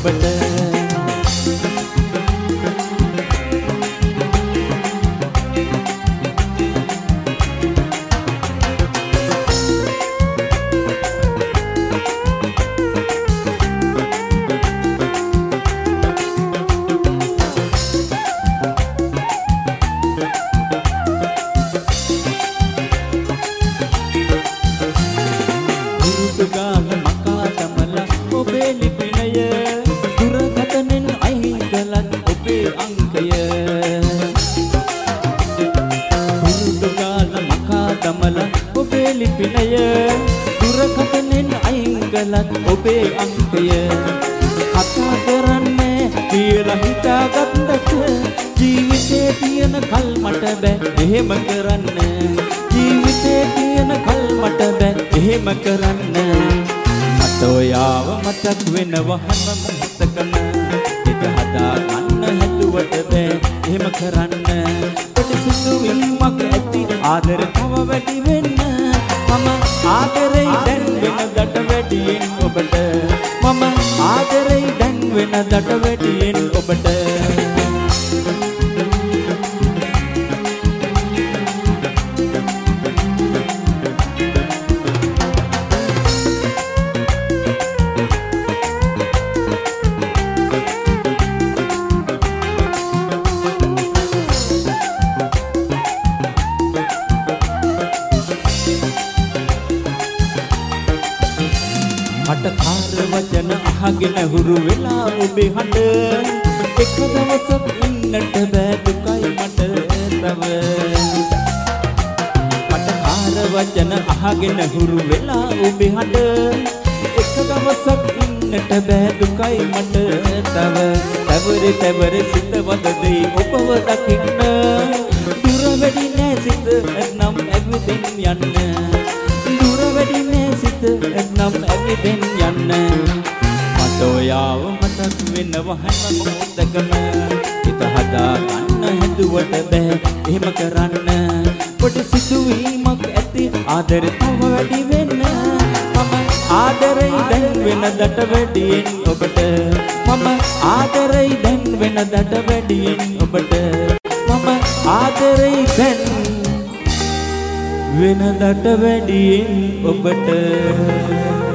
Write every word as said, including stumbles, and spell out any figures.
ඔබට ඔබේ අංකය කතා කරන්නේ කියලා හිතාගත්තට ජීවිතේ තියෙන කල් මට බෑ එහෙම කරන්න ජීවිතේ තියෙන කල් මට බෑ එහෙම කරන්න මට ඔයාව මතක් වෙනවා හැම මොහොතකම ඒක හදා ගන්න හැදුවට බෑ එහෙම කරන්න ප්‍රතිසිතුවීමක් ඇති ආදර තව වැඩි වෙන්න මම ආදරේ දැන් වෙනදට වැඩියෙන් ඔබට මම ආදරේ දැන් වෙනදට වැඩියෙන් ඔබට වචන අහගෙන හුරු වෙලා ඔබේ හඬ එක දවසක් ඉන්නට බෑ දුකයි මට තව මට කාර වචන අහගෙන හුරු වෙලා ඔබේ හඬ එක දවසක් ඉන්නට බෑ දුකයි මට තව තවරේ තවරේ සිත වදදී ඔබව දකින්න දුර වැඩි නෑ සිත නම් ඇවිදින් යන්න දුර වැඩි නෑ සිත නම් ඇවිදින් යන්න මට ඔයාව මතක් වෙනවා හැම මොහොතකම හිත හදා ගන්න හැදුවට බෑ එහෙම කරන්න පොඩි සිතුවීමක් ඇති ආදරේ තව වැඩි වෙන්න මම ආදරේ දැන් වෙනදට වැඩියෙන් ඔබට මම ආදරේ දැන් වෙනදට වැඩියෙන් ඔබට මම ආදරේ දැන් වෙනදට වැඩියෙන් ඔබට